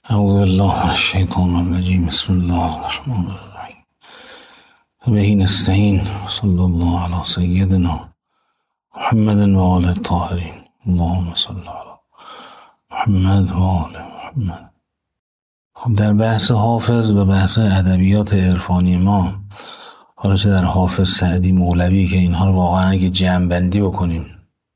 اعوذ بالله من الشیطان الرجیم. بسم الله الرحمن الرحیم. به نستعین. صلی الله علی سیدنا محمد و آله الطاهرین. اللهم صل علی محمد و آله محمد. خب در بحث حافظ و بحث ادبیات عرفانی ما، حالا چه در حافظ، سعدی، مولوی، که اینها رو واقعا اگه جمع‌بندی بکنیم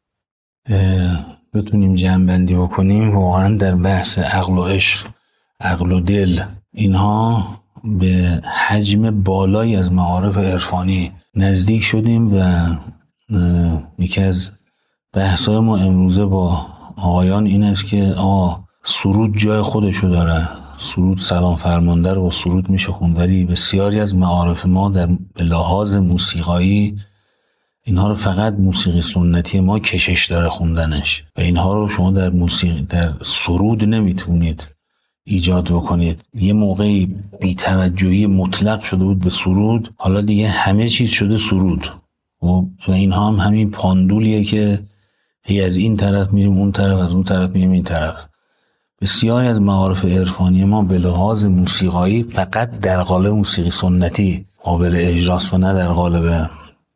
بتونیم جمع‌بندی بکنیم، واقعا در بحث عقل و عشق، عقل و دل، اینها به حجم بالایی از معارف عرفانی نزدیک شدیم. و یکی از بحث‌های ما امروزه با آقایان این است که سرود جای خودشو داره، سرود سلام فرمانده رو با سرود میشه خوند، ولی بسیاری از معارف ما در لحاظ موسیقایی اینها رو فقط موسیقی سنتی ما کشش داره خوندنش، و اینها رو شما در موسیقی، در سرود نمیتونید ایجاد بکنید. یه موقعی بی‌توجهی مطلق شده بود به سرود، حالا دیگه همه چیز شده سرود و اینها هم همین پاندولیه که هی از این طرف میریم اون طرف، از اون طرف میریم این طرف. بسیاری از معارف عرفانی ما به لحاظ موسیقایی فقط در قالب موسیقی سنتی قابل اجراست و نه در قالب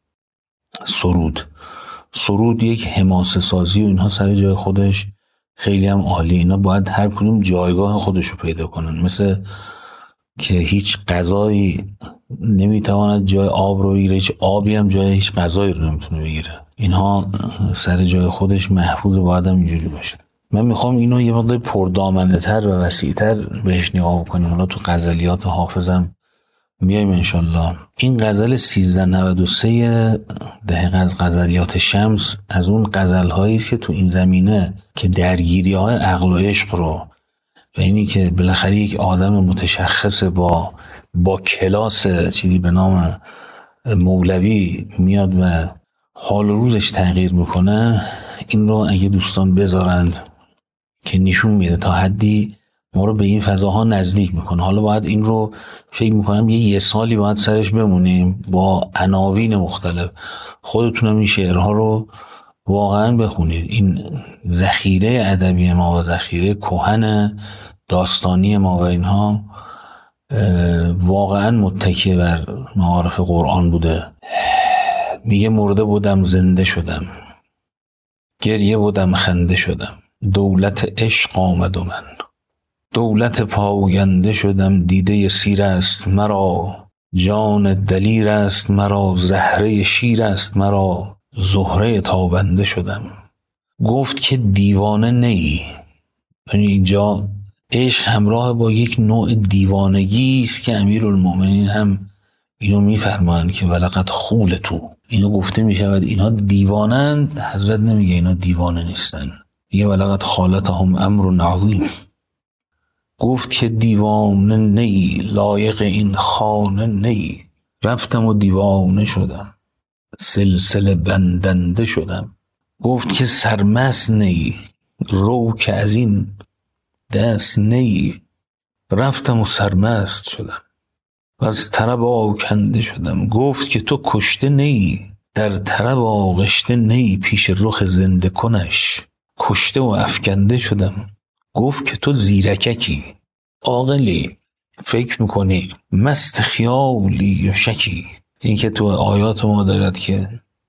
سرود یک حماسه سازی و اینها سر جای خودش خیلی هم عالی. اینا باید هر کدوم جایگاه خودشو پیدا کنن، مثل که هیچ غذایی نمیتواند جای آب رو بگیره، هیچ آبی هم جای هیچ غذایی رو نمیتونه بگیره. اینها سر جای خودش محفوظ و باید هم اینجوری باشه. من میخوام اینو یه مقدار پردامنده تر و وسیع تر بهش نگاه کنیم. حالا تو غزلیات حافظم میایم انشالله. این غزل 1393 دقیقه از غزلیات شمس از اون غزل‌هایی است که تو این زمینه که درگیری‌های عقل و عشق رو و اینی که بالاخره یک آدم متشخص با کلاس چیزی به نام مولوی میاد و حال و روزش تغییر میکنه، این رو اگه دوستان بذارند که نشون میده تا حدی ما رو به این فضاها نزدیک میکنه. حالا باید این رو فکر میکنم یه سالی باید سرش بمونیم با عناوین مختلف. خودتونم این شعرها رو واقعا بخونید. این ذخیره ادبی ما و ذخیره کهن داستانی ما و اینها واقعا متکی بر معارف قرآن بوده. میگه مرده بودم زنده شدم، گریه بودم خنده شدم، دولت عشق آمد و من دولت پاینده شدم. دیده سیر است مرا، جان دلیر است مرا، زهره شیر است مرا، زهره تابنده شدم. گفت که دیوانه نی. یعنی اینجا عشق همراه با یک نوع دیوانگی است که امیرالمومنین هم اینو میفرمایند که ولقد خول تو، اینو گفته میشود اینها دیوانند. حضرت نمیگه اینا دیوانه نیستن، میگه ولقد خالتهم امر عظیم. گفت که دیوانه نی، لایق این خانه نی. رفتم و دیوانه شدم، سلسله بندنده شدم. گفت که سرمست نی، رو که از این دست نی. رفتم و سرمست شدم و از طرب آکنده شدم. گفت که تو کشته نی، در طرب آغشته نی. پیش رخ زنده کنش کشته و افکنده شدم. گفت که تو زیرککی، عاقلی، فکر میکنی، مست خیالی و شکی. این که تو آیات ما دارد که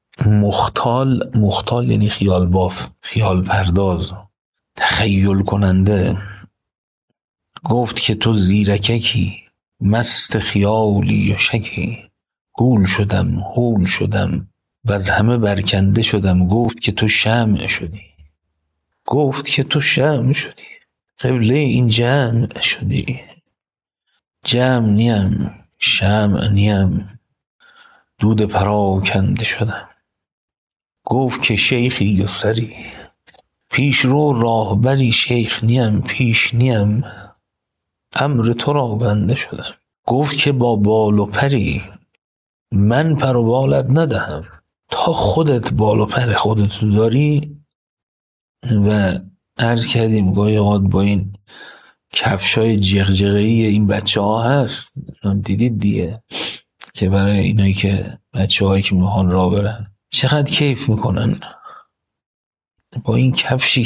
مختال یعنی خیال باف، خیال پرداز، تخیل کننده. گفت که تو زیرککی، مست خیالی و شکی. گول شدم، هول شدم و از همه برکنده شدم. گفت که تو شمع شدی، گفت که تو شمع شدی، قبله این جمع شدی. جمع نیم، شمع نیم، دود پراکنده شدم. گفت که شیخی و سری، پیش رو راهبری. شیخ نیم، پیش نیم، امر تو را بنده شدم. گفت که با بال و پری، من پر و بالت ندهم. تا خودت بال و پر خودت داری. و عرض کردیم گاهی اوقات با این کفشای جغجغه‌ای این بچه ها هست، دیدید دیگه، که برای اینایی که بچه هایی که میخوان راه برن چقدر کیف میکنن با این کفشی که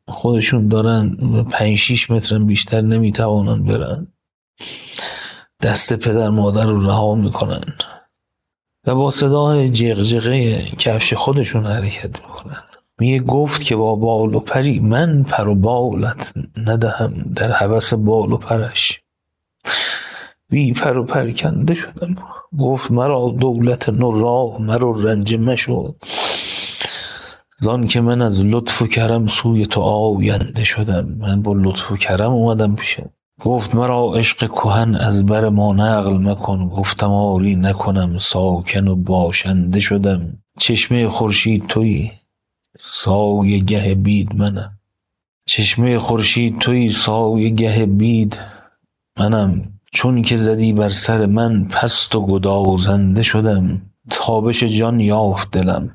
خودشون دارن 5-6 متر بیشتر نمیتوانن برن، دست پدر مادر رو رها میکنن و با صدای جغجغه کفش خودشون حرکت میکنن. میگه گفت که با بال و پری من پر و بالت ندهم، در هوس بال و پرش بی پر و پرکنده شدم. گفت مرا دولت نو راه مرا رنج مشو، زان که من از لطف و کرم سوی تو آینده شدم. من با لطف و کرم اومدم پیشه. گفت مرا عشق کهن از بر ما نقل مکن، گفتم آری نکنم ساکن و باشنده شدم. چشمه خورشید تویی سایه گه بید منم، چشمه خورشید تویی سایه گه بید منم. چون که زدی بر سر من پست و گدازنده شدم. تابش جان یافت دلم،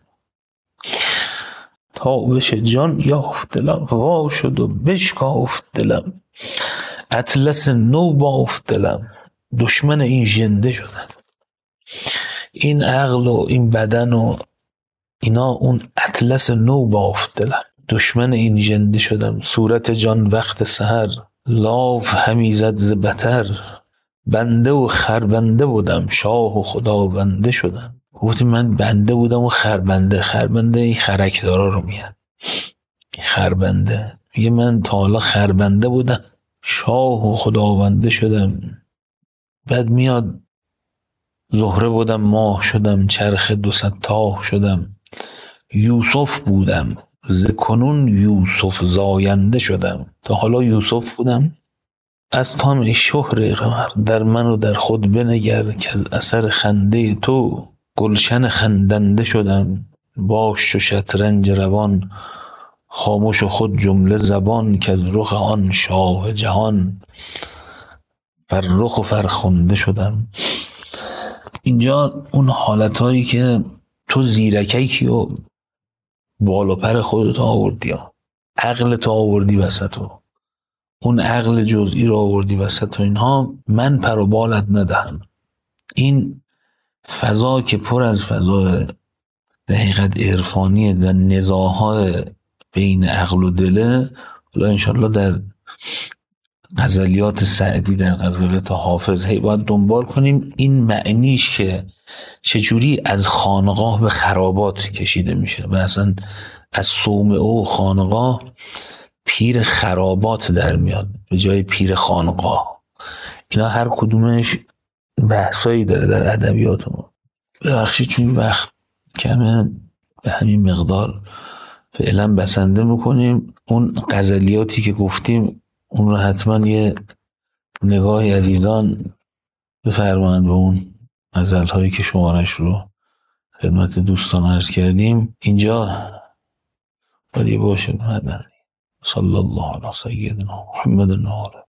تابش جان یافت دلم، وا شد و بشکافت دلم. اطلس نو بافت دلم، دشمن این ژنده شدم. این عقل و این بدن و اینا اون اطلس نو بافت دلم، دشمن این ژنده شدم. صورت جان وقت سحر لاف همی زد ز بتر. بنده و خربنده بودم شاه و خدا بنده شدم. گفتی من بنده بودم و خربنده. خربنده این خرکدارا رو میاد. خربنده میگه من تا حالا خربنده بودم شاه و خداونده شدم. بعد میاد زهره بودم ماه شدم، چرخ 200 تاه شدم. یوسف بودم ز کنون یوسف زاینده شدم. تا حالا یوسف بودم. از طمع شهر قمر در من و در خود بنگر، که از اثر خنده تو گلشن خندنده شدم. باش چو شطرنج روان خاموش و خود جمله زبان، که از رخ آن شاه جهان فرخ و فرخنده شدم. اینجا اون حالتایی که تو زیرکی و بال و پر خودت آوردی، عقلت آوردی وسط، و اون عقل جزئی رو آوردی وسط و اینها، من پر و بالت ندهم. این فضا که پر از فضا در حقیقت عرفانیه و نزاع‌های بین عقل و دله. حالا انشالله در غزلیات سعدی، در غزلیات حافظ هی باید دنبال کنیم این معنیش که چجوری از خانقاه به خرابات کشیده میشه و اصلا از صومعه و خانقاه پیر خرابات در میاد به جای پیر خانقاه. اینا هر کدومش بحثایی داره در ادبیات ما. ببخشید چون وقت کمه، به همین مقدار فعلا بسنده میکنیم. اون غزلیاتی که گفتیم اون رو حتما یه نگاهی عزیزان بفرمایند به اون غزل‌هایی که شمارش رو خدمت دوستان عرض کردیم. اینجا باید باشه. صلی الله علی سیدنا محمد.